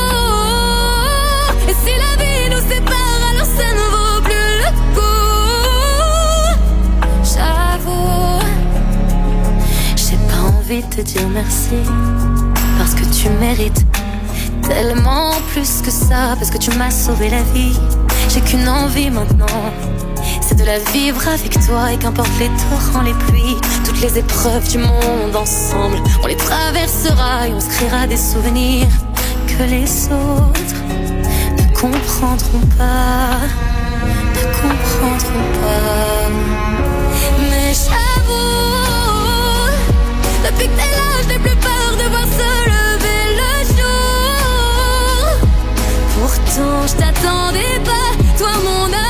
Et si la vie nous sépare, alors ça ne vaut plus le coup. J'avoue, j'ai pas envie de te dire merci, parce que tu mérites tellement plus que ça. Parce que tu m'as sauvé la vie. J'ai qu'une envie maintenant, c'est de la vivre avec toi. Et qu'importe les torrents, les pluies, toutes les épreuves du monde ensemble, on les traversera et on se créera des souvenirs que les autres ne comprendront pas, ne comprendront pas. Mais j'avoue, depuis que t'es là, je n'ai plus peur de voir se lever le jour. Pourtant je t'attendais pas, toi mon amour.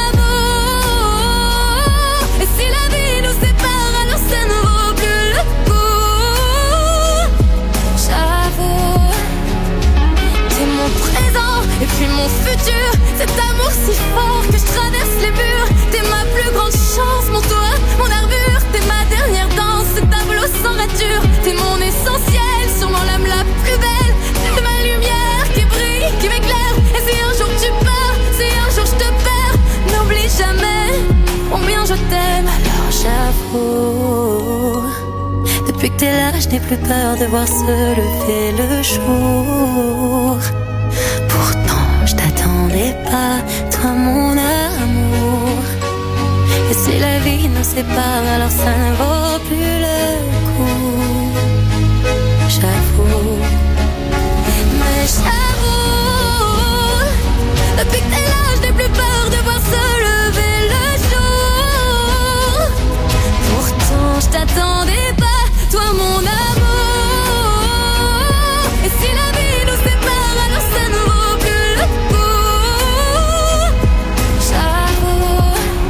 Et si la vie nous sépare, alors ça ne vaut plus le coup. J'avoue, t'es mon présent et puis mon futur. Cet amour si fort que je traverse les murs. T'es ma plus grande chance, mon toit, mon armure. T'es ma dernière danse, ce tableau sans rature. T'es mon essentiel, sûrement l'âme la plus belle. T'es ma lumière qui brille, qui m'éclaire. Et si un jour tu pars, si un jour je te perds, n'oublie jamais combien je t'aime. Alors j'avoue, depuis que t'es là, je n'ai plus peur de voir se lever le jour. Pourtant je t'attendais pas, sépare, alors ça ne vaut plus le coup. J'avoue, mais j'avoue, depuis que t'es là, je n'ai plus peur de voir se lever le jour. Pourtant, je t'attendais pas, toi mon amour. Et si la vie nous sépare, alors ça ne vaut plus le coup. J'avoue.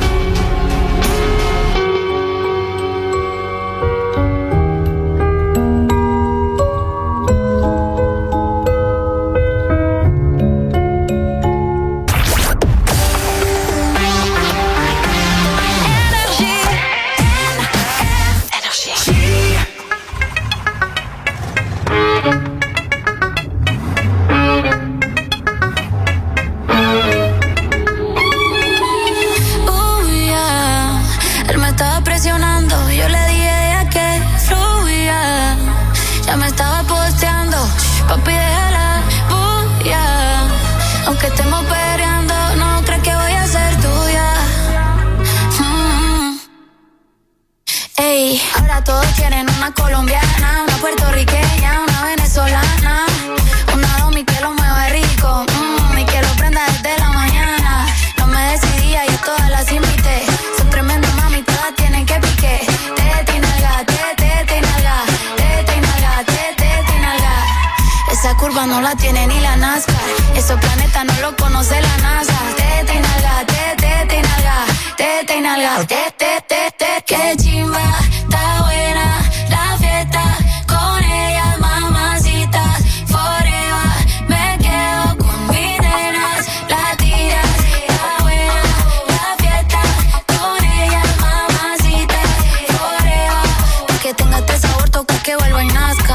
Papi, déjala, bulla. Aunque estemos peleando, no crees que voy a ser tuya. Ey, ahora todos quieren una colombiana, una puertorriqueña, una venezolana, una domi que lo mueva rico, y que lo prenda desde la mañana. No me decidía y todas las invité. Son tremendas mami, todas tienen que pique. Tete y nalga, tete y nalga, tete y nalga, tete y nalga. Esa curva no la tiene ni la NASCAR. Esos planetas no lo conoce la NASA. Tete y nalga, tete y nalga, tete y nalga, tete, tete. Qué chimba, está buena la fiesta. Con ellas, mamacitas, forever. Me quedo con mis nenas, latinas. Está buena la fiesta. Con ellas, mamacitas, forever. Pa' que tenga este sabor, toca que vuelva y nazca.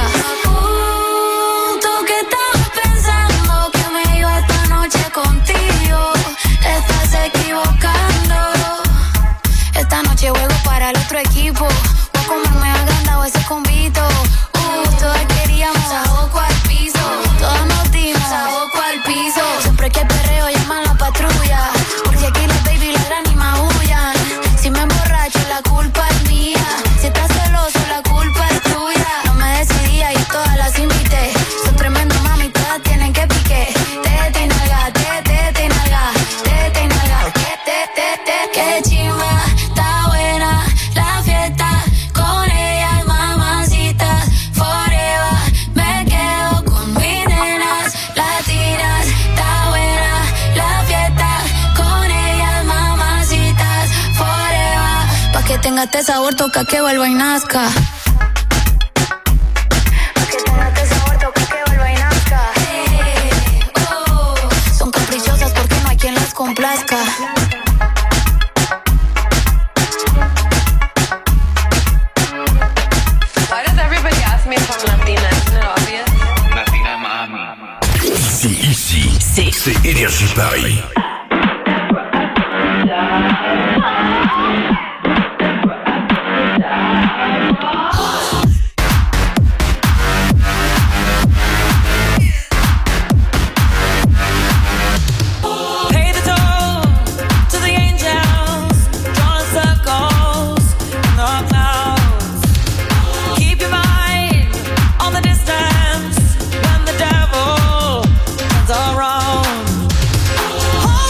Contigo, estás equivocando. Esta noche juego para el otro equipo. Voy a comerme agrandado ese convito. Todas queríamos saboco al piso. Todas nos dimos saboco al piso. Siempre que perreo llaman la patrulla. Porque aquí los baby la gran y maullan. Si me emborracho la culpa es mía. Si estás celoso la culpa es tuya. No me decidía y todas las invité. Son tremendas mami, todas tienen que pique. Tete y nalga, tete y nalga, tete y nalga, tete. Qué chimba, está buena la fiesta. Con ellas, mamacitas, forever. Me quedo con mis nenas, latinas. Está buena la fiesta. Con ellas, mamacitas, forever. Pa' que tenga este sabor, toca que vuelva y nazca. Pa' que tenga este sabor, toca que vuelva y nazca. Son caprichosas porque no hay quien las complazca. Why does everybody ask me if I'm Latina? Isn't it obvious? Latina Mami. Ici, c'est Énergie Paris. Distance when the devil turns around.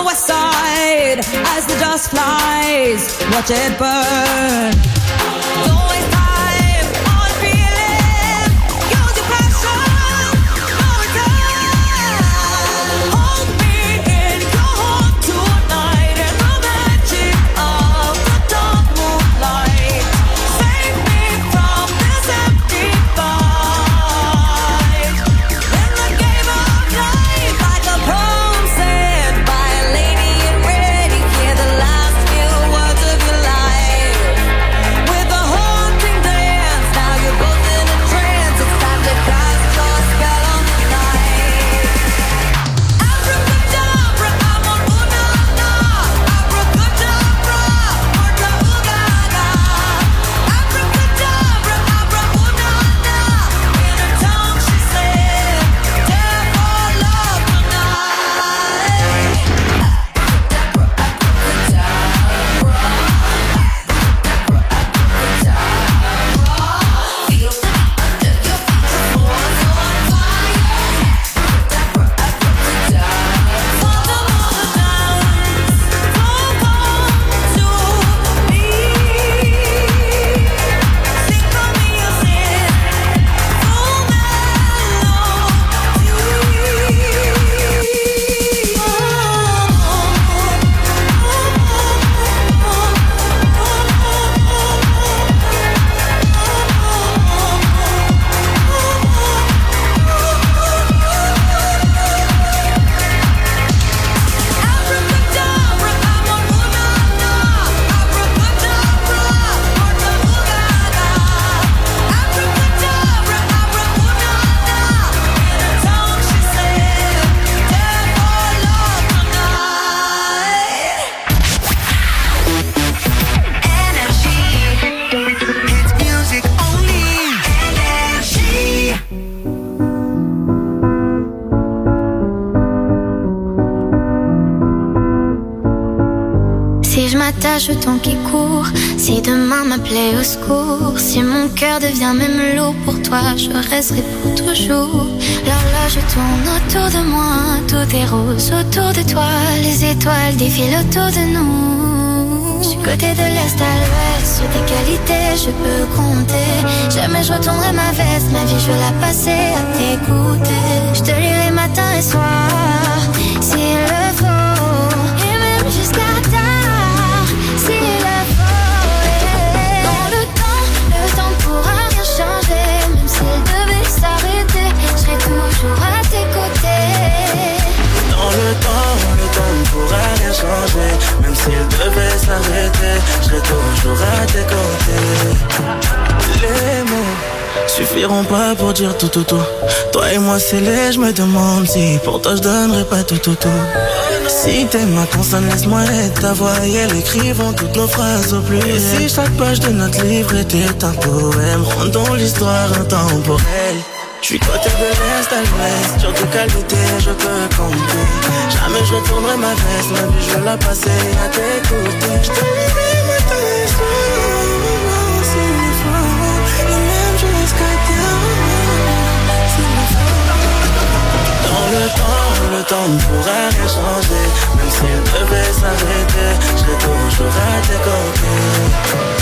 west side as the dust flies. Watch it burn. Don't waste time on feeling. Use your passion. No return. Hold me in your heart tonight in the magic of the dark moonlight. Save me from this empty fight. In the game of life, like a poem said by a lady in red, you hear the last few words of your life. With a haunting dance, now you're both in a trance. It's time to cast your spell on the night. Abracadabra, I'm on ooh-na-na. Abracadabra, orta ooh-ga-ga. Abracadabra, abra ooh-na-na. In her tongue she said, "Dare for love tonight." Si je m'attache au temps qui court, si demain m'appelait au secours, si mon cœur devient même lourd pour toi, je resterai pour toujours. L'horloge tourne autour de moi, tout est rose autour de toi, les étoiles défilent autour de nous. Du côté de l'est à l'ouest, sur tes qualités je peux compter. Jamais je retournerai ma veste, ma vie je veux la passer à t'écouter. Je te lirai matin et soir, s'il le faut, et même jusqu'à tard, s'il le faut. Dans le temps pourra rien changer. Même s'il devait s'arrêter, je serai toujours à tes côtés. Dans le temps ne pourra rien changer. Même s'il devait s'arrêter, je serai toujours à tes côtés. Les mots suffiront pas pour dire tout. Toi et moi scellés, je me demande si pour toi je donnerais pas tout. Si t'es ma consonne, laisse-moi être ta voix et elle écrivons toutes nos phrases au pluriel. Et si chaque page de notre livre était un poème, rendons l'histoire intemporelle. Je suis côté de l'est à l'ouest, sur tes qualités je peux compter. Jamais je retournerai ma veste, ma vie je veux la passer à t'écouter. Je te lirai matin et soir, s'il le faut, et même jusqu'à terre, s'il le faut. Dans le temps ne pourra rien changer. Même s'il devait s'arrêter, je serai toujours à tes côtés.